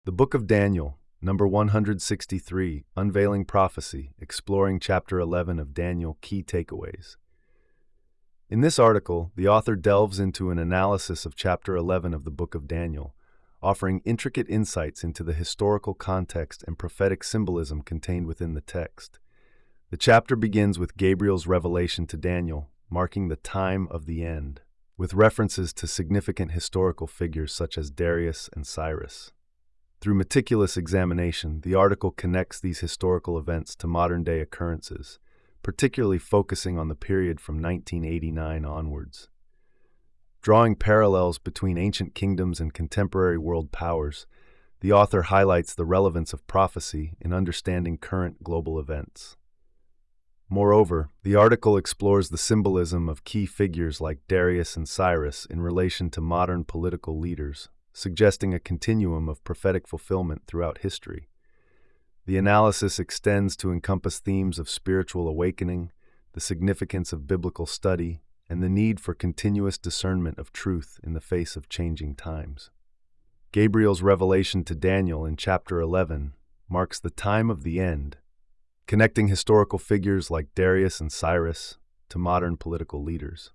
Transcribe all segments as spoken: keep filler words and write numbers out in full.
The Book of Daniel, number one hundred sixty-three, Unveiling Prophecy, exploring chapter eleven of Daniel, key takeaways. In this article, the author delves into an analysis of chapter eleven of the Book of Daniel, offering intricate insights into the historical context and prophetic symbolism contained within the text. The chapter begins with Gabriel's revelation to Daniel, marking the time of the end, with references to significant historical figures such as Darius and Cyrus. Through meticulous examination, the article connects these historical events to modern-day occurrences, particularly focusing on the period from nineteen eighty-nine onwards. Drawing parallels between ancient kingdoms and contemporary world powers, the author highlights the relevance of prophecy in understanding current global events. Moreover, the article explores the symbolism of key figures like Darius and Cyrus in relation to modern political leaders, suggesting a continuum of prophetic fulfillment throughout history. The analysis extends to encompass themes of spiritual awakening, the significance of biblical study, and the need for continuous discernment of truth in the face of changing times. Gabriel's revelation to Daniel in chapter eleven marks the time of the end, connecting historical figures like Darius and Cyrus to modern political leaders.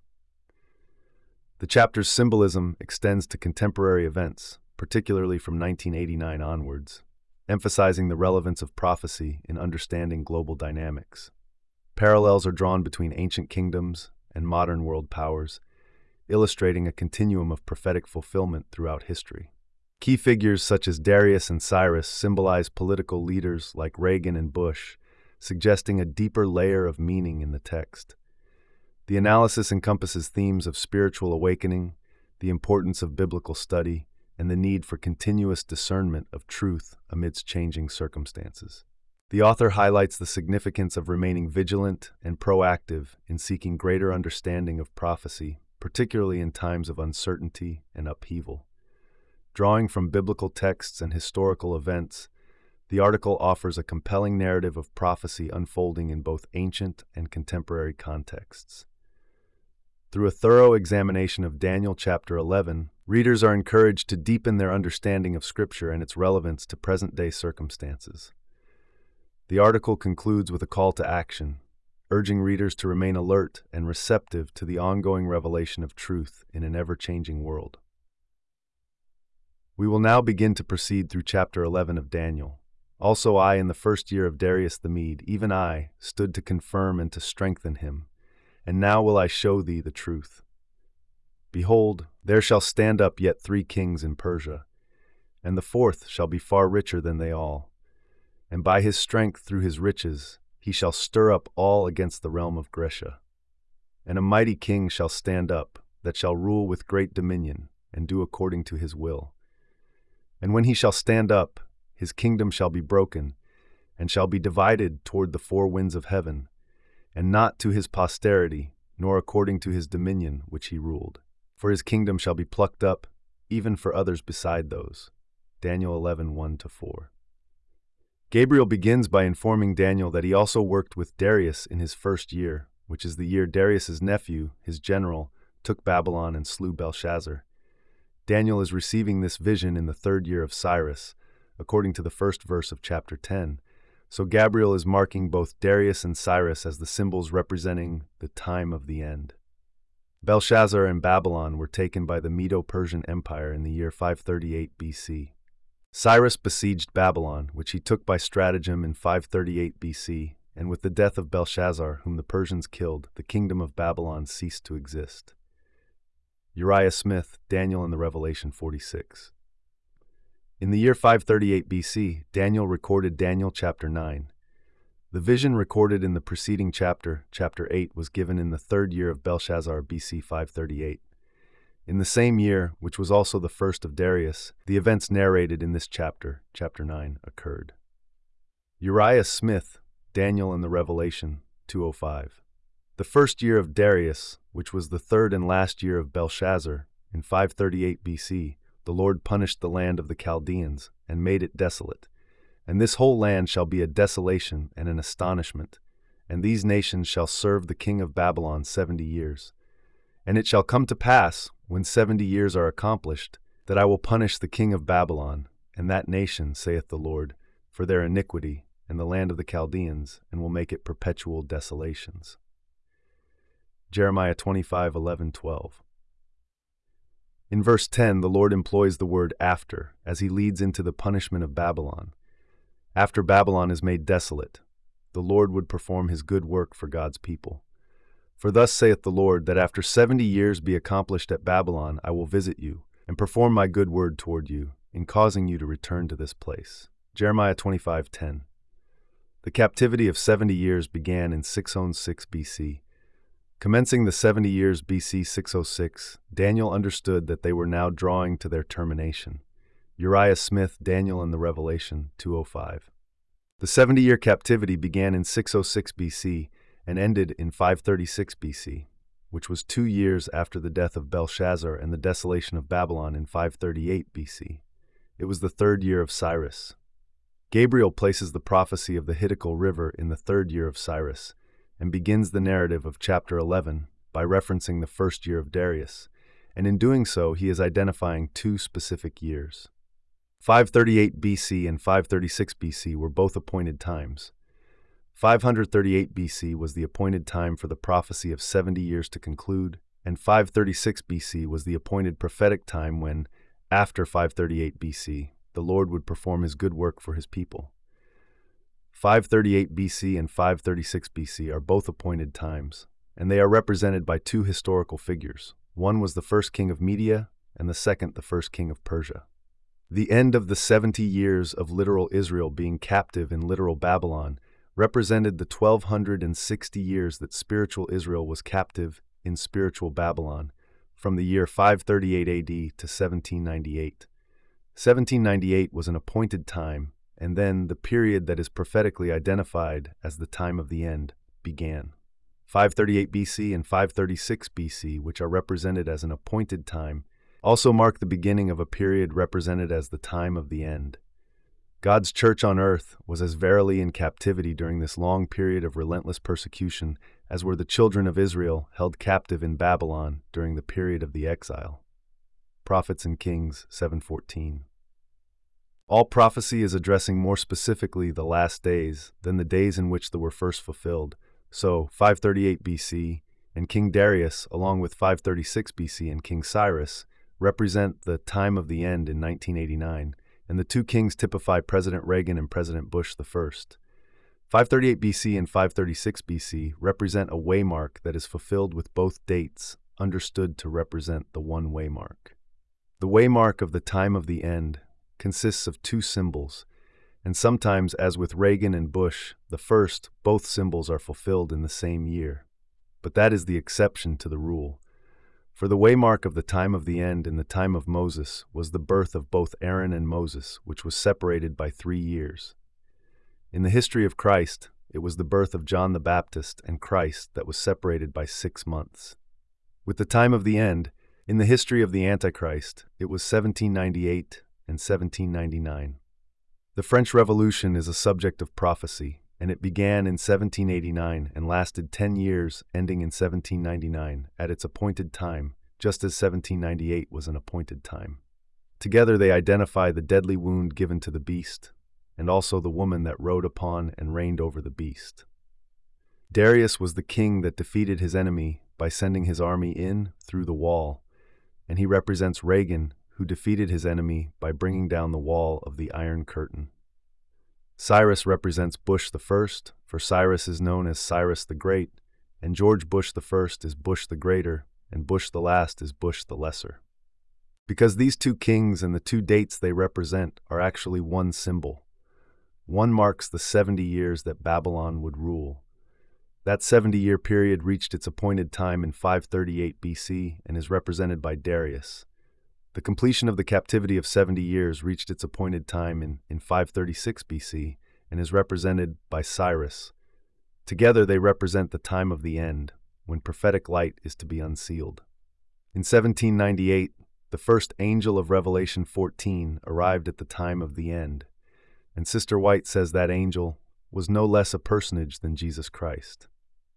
The chapter's symbolism extends to contemporary events, particularly from nineteen eighty-nine onwards, emphasizing the relevance of prophecy in understanding global dynamics. Parallels are drawn between ancient kingdoms and modern world powers, illustrating a continuum of prophetic fulfillment throughout history. Key figures such as Darius and Cyrus symbolize political leaders like Reagan and Bush, suggesting a deeper layer of meaning in the text. The analysis encompasses themes of spiritual awakening, the importance of biblical study, and the need for continuous discernment of truth amidst changing circumstances. The author highlights the significance of remaining vigilant and proactive in seeking greater understanding of prophecy, particularly in times of uncertainty and upheaval. Drawing from biblical texts and historical events, the article offers a compelling narrative of prophecy unfolding in both ancient and contemporary contexts. Through a thorough examination of Daniel chapter eleven, readers are encouraged to deepen their understanding of Scripture and its relevance to present-day circumstances. The article concludes with a call to action, urging readers to remain alert and receptive to the ongoing revelation of truth in an ever-changing world. We will now begin to proceed through chapter eleven of Daniel. Also I, in the first year of Darius the Mede, even I, stood to confirm and to strengthen him. And now will I show thee the truth. Behold, there shall stand up yet three kings in Persia, and the fourth shall be far richer than they all. And by his strength through his riches he shall stir up all against the realm of Grecia. And a mighty king shall stand up, that shall rule with great dominion, and do according to his will. And when he shall stand up, his kingdom shall be broken, and shall be divided toward the four winds of heaven, and not to his posterity, nor according to his dominion which he ruled. For his kingdom shall be plucked up, even for others beside those. Daniel eleven, one to four. Gabriel begins by informing Daniel that he also worked with Darius in his first year, which is the year Darius's nephew, his general, took Babylon and slew Belshazzar. Daniel is receiving this vision in the third year of Cyrus, according to the first verse of chapter ten. So Gabriel is marking both Darius and Cyrus as the symbols representing the time of the end. Belshazzar and Babylon were taken by the Medo-Persian Empire in the year five thirty-eight B C. Cyrus besieged Babylon, which he took by stratagem in five thirty-eight B C, and with the death of Belshazzar, whom the Persians killed, the kingdom of Babylon ceased to exist. Uriah Smith, Daniel and the Revelation forty-six. In the year five thirty-eight B C, Daniel recorded Daniel chapter nine. The vision recorded in the preceding chapter, chapter eight, was given in the third year of Belshazzar B C five thirty-eight. In the same year, which was also the first of Darius, the events narrated in this chapter, chapter nine, occurred. Uriah Smith, Daniel and the Revelation, two oh five. The first year of Darius, which was the third and last year of Belshazzar, in five thirty-eight B C, the Lord punished the land of the Chaldeans, and made it desolate. And this whole land shall be a desolation and an astonishment, and these nations shall serve the king of Babylon seventy years. And it shall come to pass, when seventy years are accomplished, that I will punish the king of Babylon, and that nation, saith the Lord, for their iniquity, and the land of the Chaldeans, and will make it perpetual desolations. Jeremiah twenty-five, eleven, twelve. In verse ten, the Lord employs the word after, as he leads into the punishment of Babylon. After Babylon is made desolate, the Lord would perform his good work for God's people. For thus saith the Lord, that after seventy years be accomplished at Babylon, I will visit you, and perform my good word toward you, in causing you to return to this place. Jeremiah twenty-five, ten. The captivity of seventy years began in six oh six B C. Commencing the seventy years B C six oh six, Daniel understood that they were now drawing to their termination. Uriah Smith, Daniel and the Revelation, two oh five. The seventy-year captivity began in six oh six B C and ended in five thirty-six B C, which was two years after the death of Belshazzar and the desolation of Babylon in five thirty-eight B C. It was the third year of Cyrus. Gabriel places the prophecy of the Hiddekel River in the third year of Cyrus, and begins the narrative of chapter eleven by referencing the first year of Darius, and in doing so he is identifying two specific years. five thirty-eight B C and five thirty-six B C were both appointed times. five thirty-eight B C was the appointed time for the prophecy of seventy years to conclude, and five thirty-six B C was the appointed prophetic time when, after five thirty-eight B C, the Lord would perform his good work for his people. five thirty-eight B C and five thirty-six B C are both appointed times, and they are represented by two historical figures. One was the first king of Media, and the second the first king of Persia. The end of the seventy years of literal Israel being captive in literal Babylon represented the twelve sixty years that spiritual Israel was captive in spiritual Babylon, from the year five thirty-eight A D to seventeen ninety-eight. seventeen ninety-eight was an appointed time, and then the period that is prophetically identified as the time of the end began. five thirty-eight B C and five thirty-six B C, which are represented as an appointed time, also mark the beginning of a period represented as the time of the end. God's church on earth was as verily in captivity during this long period of relentless persecution as were the children of Israel held captive in Babylon during the period of the exile. Prophets and Kings seven fourteen. All prophecy is addressing more specifically the last days than the days in which they were first fulfilled. So, five thirty-eight B C and King Darius, along with five thirty-six B C and King Cyrus, represent the time of the end in nineteen eighty-nine, and the two kings typify President Reagan and President Bush the first. five thirty-eight B C and five thirty-six B C represent a waymark that is fulfilled with both dates understood to represent the one waymark. The waymark of the time of the end consists of two symbols, and sometimes, as with Reagan and Bush, the first, both symbols are fulfilled in the same year. But that is the exception to the rule. For the waymark of the time of the end in the time of Moses was the birth of both Aaron and Moses, which was separated by three years. In the history of Christ, it was the birth of John the Baptist and Christ that was separated by six months. With the time of the end, in the history of the Antichrist, it was seventeen ninety-eight and seventeen ninety-nine. The French Revolution is a subject of prophecy, and it began in seventeen eighty-nine and lasted ten years, ending in seventeen ninety-nine, at its appointed time, just as seventeen ninety-eight was an appointed time. Together they identify the deadly wound given to the beast, and also the woman that rode upon and reigned over the beast. Darius was the king that defeated his enemy by sending his army in through the wall, and he represents Reagan, who defeated his enemy by bringing down the wall of the Iron Curtain. Cyrus represents Bush the First, for Cyrus is known as Cyrus the Great, and George Bush the First is Bush the Greater, and Bush the Last is Bush the Lesser. Because these two kings and the two dates they represent are actually one symbol. One marks the seventy years that Babylon would rule. That seventy-year period reached its appointed time in five thirty-eight B C and is represented by Darius. The completion of the captivity of seventy years reached its appointed time in, in five thirty-six B C and is represented by Cyrus. Together they represent the time of the end, when prophetic light is to be unsealed. In seventeen ninety-eight, the first angel of Revelation fourteen arrived at the time of the end, and Sister White says that angel was no less a personage than Jesus Christ.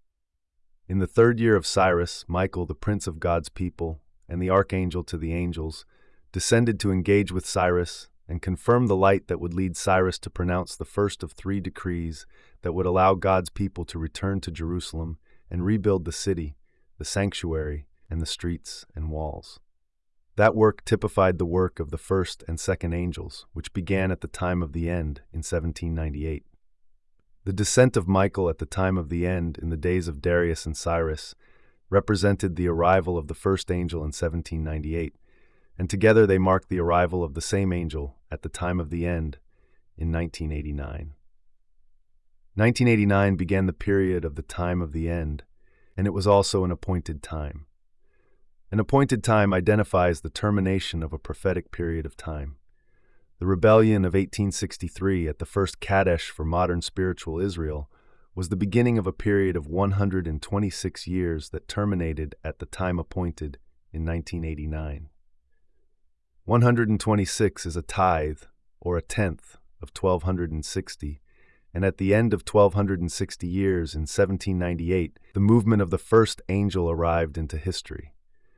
In the third year of Cyrus, Michael, the prince of God's people, and the archangel to the angels, descended to engage with Cyrus and confirmed the light that would lead Cyrus to pronounce the first of three decrees that would allow God's people to return to Jerusalem and rebuild the city, the sanctuary, and the streets and walls. That work typified the work of the first and second angels, which began at the time of the end in seventeen ninety-eight. The descent of Michael at the time of the end in the days of Darius and Cyrus represented the arrival of the first angel in seventeen ninety-eight, and together they marked the arrival of the same angel at the time of the end in nineteen eighty-nine. nineteen eighty-nine began the period of the time of the end, and it was also an appointed time. An appointed time identifies the termination of a prophetic period of time. The rebellion of eighteen sixty-three at the first Kadesh for modern spiritual Israel was the beginning of a period of one hundred twenty-six years that terminated at the time appointed in nineteen eighty-nine. one hundred twenty-six is a tithe, or a tenth, of twelve sixty, and at the end of twelve sixty years in seventeen ninety-eight, the movement of the first angel arrived into history.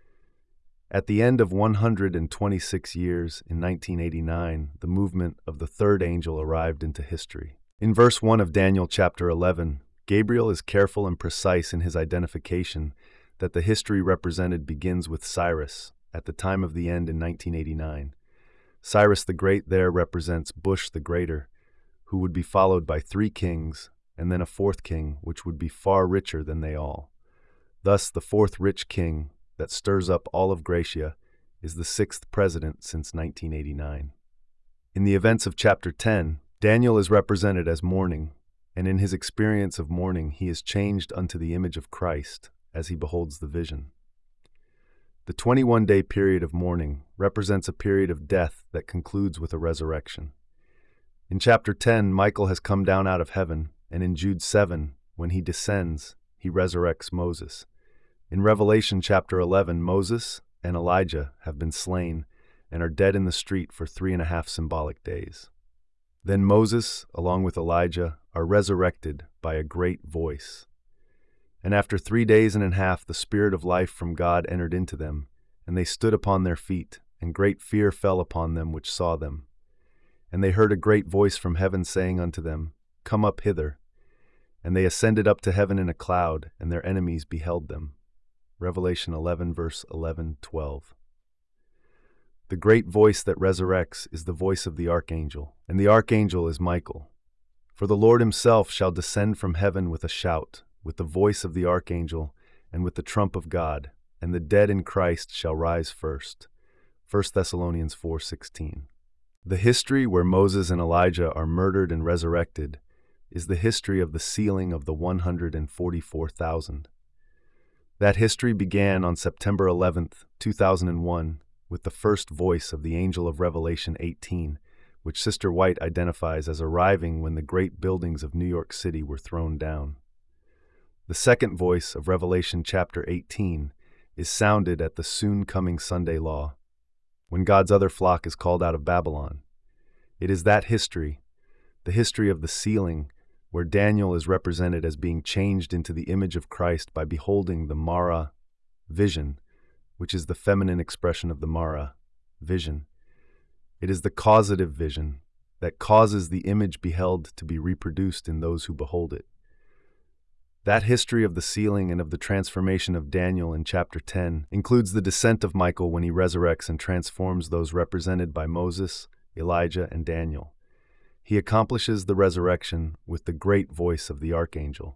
At the end of one hundred twenty-six years in nineteen eighty-nine, the movement of the third angel arrived into history. In verse one of Daniel chapter eleven, Gabriel is careful and precise in his identification that the history represented begins with Cyrus at the time of the end in nineteen eighty-nine. Cyrus the Great there represents Bush the Greater, who would be followed by three kings and then a fourth king which would be far richer than they all. Thus, the fourth rich king that stirs up all of Gracia is the sixth president since nineteen eighty-nine. In the events of chapter ten, Daniel is represented as mourning, and in his experience of mourning he is changed unto the image of Christ as he beholds the vision. The twenty-one day period of mourning represents a period of death that concludes with a resurrection. In chapter ten, Michael has come down out of heaven, and in Jude seven, when he descends, he resurrects Moses. In Revelation chapter eleven, Moses and Elijah have been slain and are dead in the street for three and a half symbolic days. Then Moses, along with Elijah, are resurrected by a great voice. And after three days and a half the Spirit of life from God entered into them, and they stood upon their feet, and great fear fell upon them which saw them. And they heard a great voice from heaven saying unto them, Come up hither. And they ascended up to heaven in a cloud, and their enemies beheld them. Revelation eleven, verse eleven to twelve. The great voice that resurrects is the voice of the archangel, and the archangel is Michael. For the Lord himself shall descend from heaven with a shout, with the voice of the archangel, and with the trump of God, and the dead in Christ shall rise first. First Thessalonians four sixteen. The history where Moses and Elijah are murdered and resurrected is the history of the sealing of the one hundred forty-four thousand. That history began on September eleventh, two thousand one, with the first voice of the angel of Revelation eighteen, which Sister White identifies as arriving when the great buildings of New York City were thrown down. The second voice of Revelation chapter eighteen is sounded at the soon-coming Sunday law, when God's other flock is called out of Babylon. It is that history, the history of the sealing, where Daniel is represented as being changed into the image of Christ by beholding the Mara vision, which is the feminine expression of the Mara vision. It is the causative vision that causes the image beheld to be reproduced in those who behold it. That history of the sealing and of the transformation of Daniel in chapter ten includes the descent of Michael when he resurrects and transforms those represented by Moses, Elijah, and Daniel. He accomplishes the resurrection with the great voice of the archangel,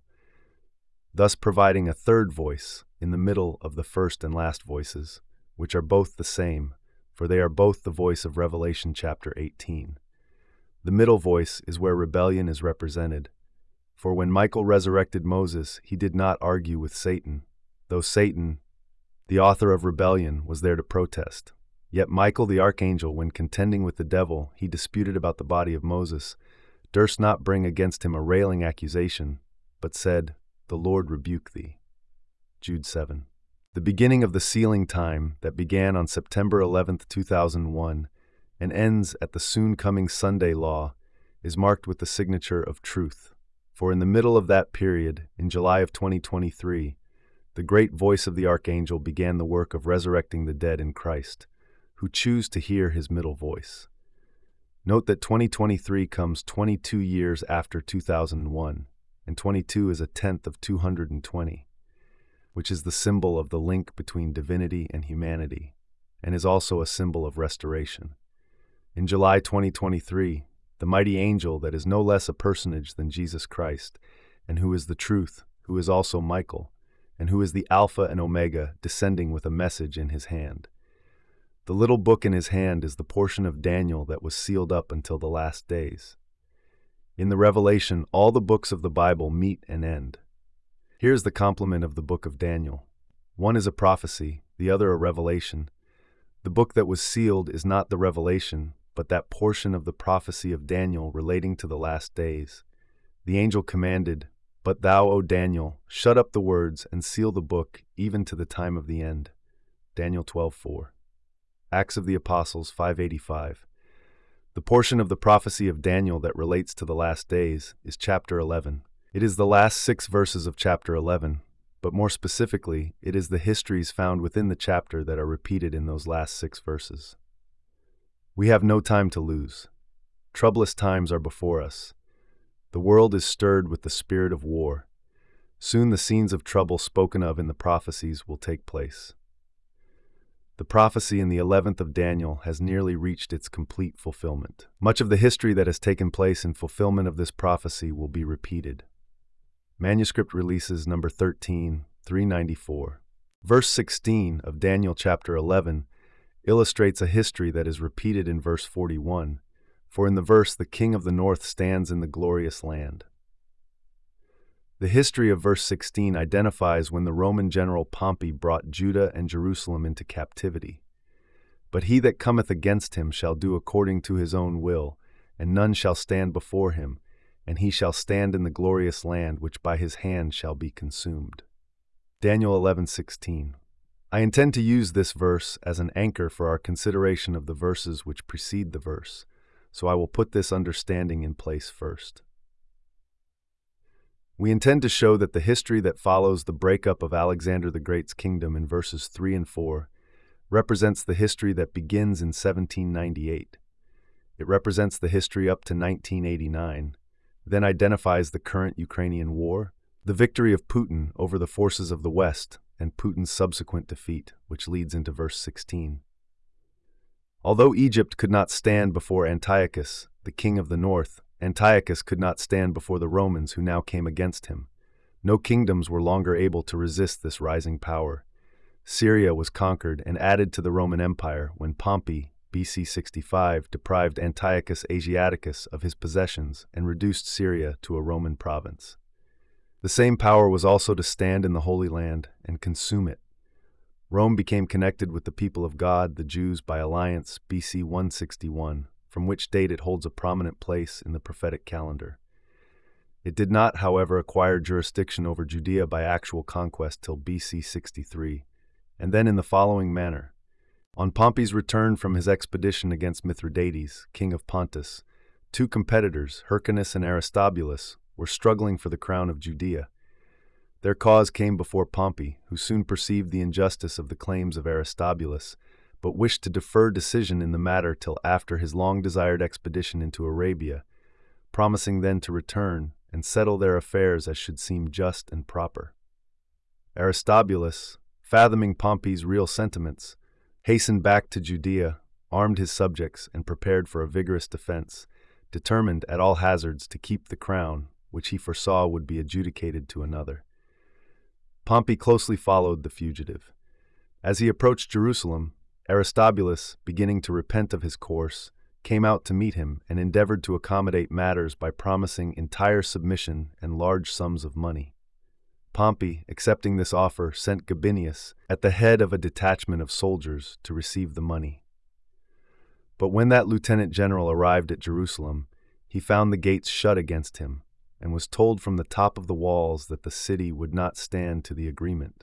thus providing a third voice in the middle of the first and last voices, which are both the same, for they are both the voice of Revelation chapter eighteen. The middle voice is where rebellion is represented, for when Michael resurrected Moses, he did not argue with Satan, though Satan, the author of rebellion, was there to protest. Yet Michael the archangel, when contending with the devil, he disputed about the body of Moses, durst not bring against him a railing accusation, but said, The Lord rebuke thee. Jude seven. The beginning of the sealing time that began on September eleventh, two thousand one, and ends at the soon-coming Sunday law, is marked with the signature of truth. For in the middle of that period, in July of twenty twenty-three, the great voice of the archangel began the work of resurrecting the dead in Christ, who choose to hear his middle voice. Note that twenty twenty-three comes twenty-two years after two thousand one, and twenty-two is a tenth of two hundred twenty, which is the symbol of the link between divinity and humanity, and is also a symbol of restoration. In July twenty twenty-three, the mighty angel that is no less a personage than Jesus Christ, and who is the truth, who is also Michael, and who is the Alpha and Omega, descending with a message in his hand. The little book in his hand is the portion of Daniel that was sealed up until the last days. In the Revelation, all the books of the Bible meet and end. Here's the complement of the book of Daniel. One is a prophecy, the other a revelation. The book that was sealed is not the revelation, but that portion of the prophecy of Daniel relating to the last days. The angel commanded, "But thou, O Daniel, shut up the words and seal the book even to the time of the end." Daniel twelve four. Acts of the Apostles five eighty-five. The portion of the prophecy of Daniel that relates to the last days is chapter eleven. It is the last six verses of chapter eleven, but more specifically, it is the histories found within the chapter that are repeated in those last six verses. We have no time to lose. Troublous times are before us. The world is stirred with the spirit of war. Soon the scenes of trouble spoken of in the prophecies will take place. The prophecy in the eleventh of Daniel has nearly reached its complete fulfillment. Much of the history that has taken place in fulfillment of this prophecy will be repeated. Manuscript Releases number thirteen, three ninety-four. Verse sixteen of Daniel chapter eleven illustrates a history that is repeated in verse forty-one, for in the verse the king of the north stands in the glorious land. The history of verse sixteen identifies when the Roman general Pompey brought Judah and Jerusalem into captivity. But he that cometh against him shall do according to his own will, and none shall stand before him, and he shall stand in the glorious land which by his hand shall be consumed. Daniel eleven sixteen. I intend to use this verse as an anchor for our consideration of the verses which precede the verse, so I will put this understanding in place first. We intend to show that the history that follows the breakup of Alexander the Great's kingdom in verses three and four represents the history that begins in seventeen ninety-eight. It represents the history up to nineteen eighty-nine, then identifies the current Ukrainian war, the victory of Putin over the forces of the West, and Putin's subsequent defeat, which leads into verse sixteen. Although Egypt could not stand before Antiochus, the king of the north, Antiochus could not stand before the Romans who now came against him. No kingdoms were longer able to resist this rising power. Syria was conquered and added to the Roman Empire when Pompey, B C sixty-five, deprived Antiochus Asiaticus of his possessions and reduced Syria to a Roman province. The same power was also to stand in the Holy Land and consume it. Rome became connected with the people of God, the Jews, by alliance, B C one sixty-one, from which date it holds a prominent place in the prophetic calendar. It did not, however, acquire jurisdiction over Judea by actual conquest till B C sixty-three, and then in the following manner. On Pompey's return from his expedition against Mithridates, king of Pontus, two competitors, Hyrcanus and Aristobulus, were struggling for the crown of Judea. Their cause came before Pompey, who soon perceived the injustice of the claims of Aristobulus, but wished to defer decision in the matter till after his long-desired expedition into Arabia, promising then to return and settle their affairs as should seem just and proper. Aristobulus, fathoming Pompey's real sentiments, hastened back to Judea, armed his subjects, and prepared for a vigorous defense, determined at all hazards to keep the crown, which he foresaw would be adjudicated to another. Pompey closely followed the fugitive. As he approached Jerusalem, Aristobulus, beginning to repent of his course, came out to meet him and endeavored to accommodate matters by promising entire submission and large sums of money. Pompey, accepting this offer, sent Gabinius, at the head of a detachment of soldiers, to receive the money. But when that lieutenant general arrived at Jerusalem, he found the gates shut against him, and was told from the top of the walls that the city would not stand to the agreement.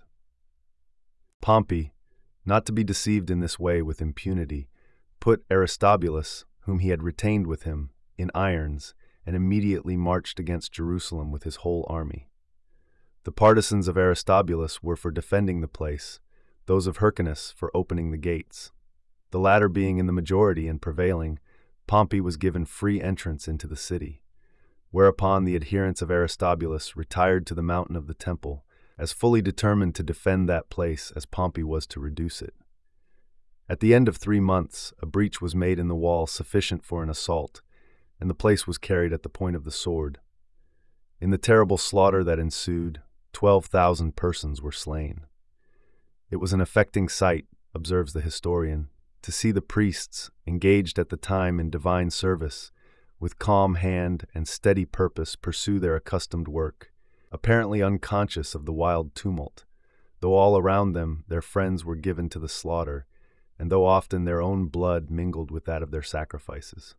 Pompey, not to be deceived in this way with impunity, put Aristobulus, whom he had retained with him, in irons, and immediately marched against Jerusalem with his whole army. The partisans of Aristobulus were for defending the place, those of Hyrcanus for opening the gates. The latter being in the majority and prevailing, Pompey was given free entrance into the city, whereupon the adherents of Aristobulus retired to the mountain of the temple, as fully determined to defend that place as Pompey was to reduce it. At the end of three months, a breach was made in the wall sufficient for an assault, and the place was carried at the point of the sword. In the terrible slaughter that ensued, twelve thousand persons were slain. It was an affecting sight, observes the historian, to see the priests, engaged at the time in divine service, with calm hand and steady purpose pursue their accustomed work, apparently unconscious of the wild tumult, though all around them their friends were given to the slaughter, and though often their own blood mingled with that of their sacrifices.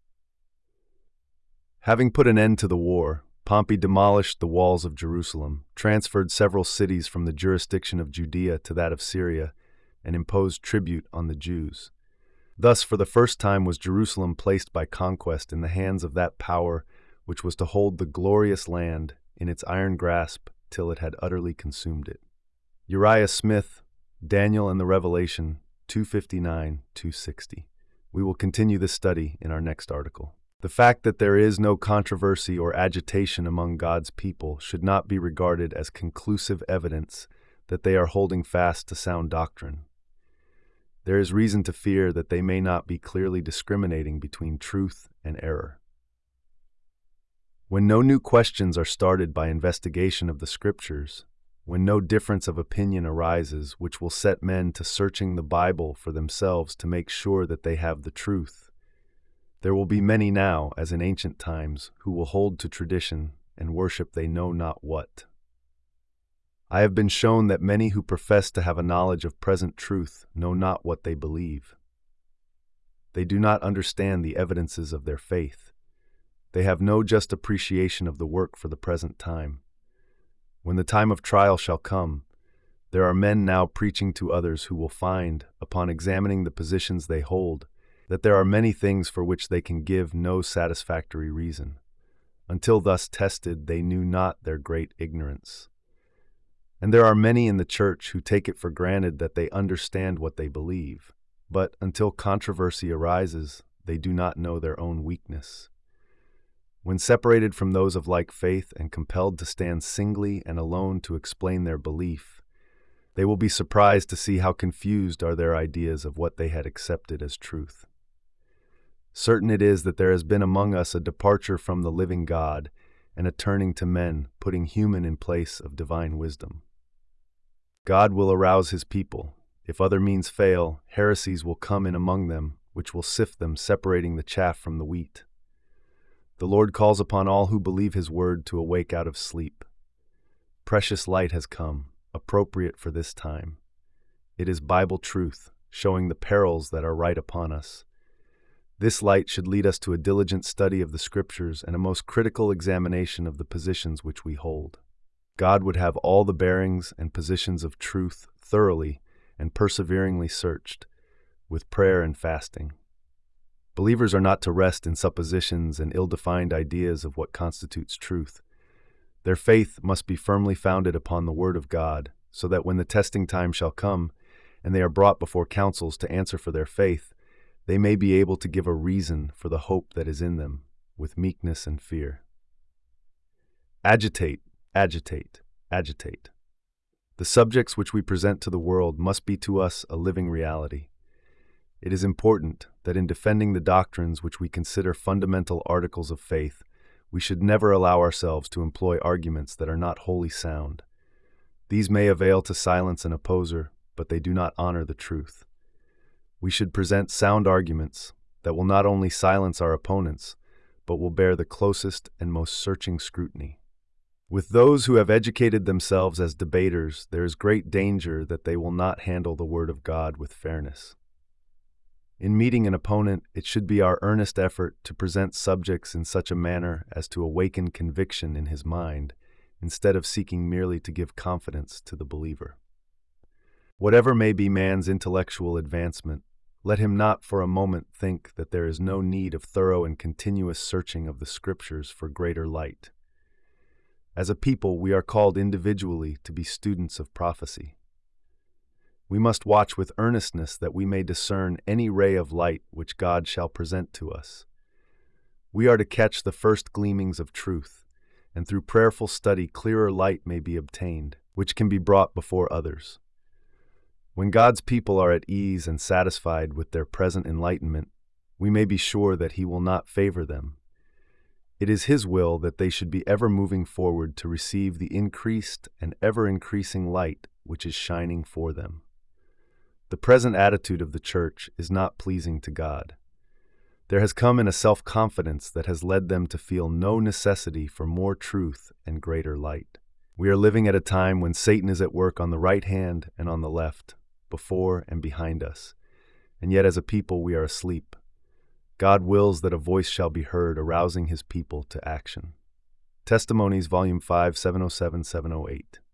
Having put an end to the war, Pompey demolished the walls of Jerusalem, transferred several cities from the jurisdiction of Judea to that of Syria, and imposed tribute on the Jews. Thus, for the first time was Jerusalem placed by conquest in the hands of that power which was to hold the glorious land in its iron grasp till it had utterly consumed it. Uriah Smith, Daniel and the Revelation, two fifty-nine to two sixty. We will continue this study in our next article. The fact that there is no controversy or agitation among God's people should not be regarded as conclusive evidence that they are holding fast to sound doctrine. There is reason to fear that they may not be clearly discriminating between truth and error. When no new questions are started by investigation of the Scriptures, when no difference of opinion arises which will set men to searching the Bible for themselves to make sure that they have the truth, there will be many now, as in ancient times, who will hold to tradition and worship they know not what. I have been shown that many who profess to have a knowledge of present truth know not what they believe. They do not understand the evidences of their faith. They have no just appreciation of the work for the present time. When the time of trial shall come, there are men now preaching to others who will find, upon examining the positions they hold, that there are many things for which they can give no satisfactory reason. Until thus tested, they knew not their great ignorance. And there are many in the church who take it for granted that they understand what they believe, but until controversy arises, they do not know their own weakness. When separated from those of like faith and compelled to stand singly and alone to explain their belief, they will be surprised to see how confused are their ideas of what they had accepted as truth. Certain it is that there has been among us a departure from the living God and a turning to men, putting human in place of divine wisdom. God will arouse his people. If other means fail, heresies will come in among them, which will sift them, separating the chaff from the wheat. The Lord calls upon all who believe his word to awake out of sleep. Precious light has come, appropriate for this time. It is Bible truth, showing the perils that are right upon us. This light should lead us to a diligent study of the Scriptures and a most critical examination of the positions which we hold. God would have all the bearings and positions of truth thoroughly and perseveringly searched, with prayer and fasting. Believers are not to rest in suppositions and ill-defined ideas of what constitutes truth. Their faith must be firmly founded upon the Word of God, so that when the testing time shall come, and they are brought before councils to answer for their faith, they may be able to give a reason for the hope that is in them, with meekness and fear. Agitate, agitate, agitate. The subjects which we present to the world must be to us a living reality. It is important that in defending the doctrines which we consider fundamental articles of faith, we should never allow ourselves to employ arguments that are not wholly sound. These may avail to silence an opposer, but they do not honor the truth. We should present sound arguments that will not only silence our opponents, but will bear the closest and most searching scrutiny. With those who have educated themselves as debaters, there is great danger that they will not handle the Word of God with fairness. In meeting an opponent, it should be our earnest effort to present subjects in such a manner as to awaken conviction in his mind, instead of seeking merely to give confidence to the believer. Whatever may be man's intellectual advancement, let him not for a moment think that there is no need of thorough and continuous searching of the Scriptures for greater light. As a people, we are called individually to be students of prophecy. We must watch with earnestness that we may discern any ray of light which God shall present to us. We are to catch the first gleamings of truth, and through prayerful study clearer light may be obtained, which can be brought before others. When God's people are at ease and satisfied with their present enlightenment, we may be sure that He will not favor them. It is His will that they should be ever moving forward to receive the increased and ever-increasing light which is shining for them. The present attitude of the Church is not pleasing to God. There has come in a self-confidence that has led them to feel no necessity for more truth and greater light. We are living at a time when Satan is at work on the right hand and on the left, before and behind us, and yet as a people we are asleep. God wills that a voice shall be heard arousing His people to action. Testimonies, Volume five, seven oh seven to seven oh eight.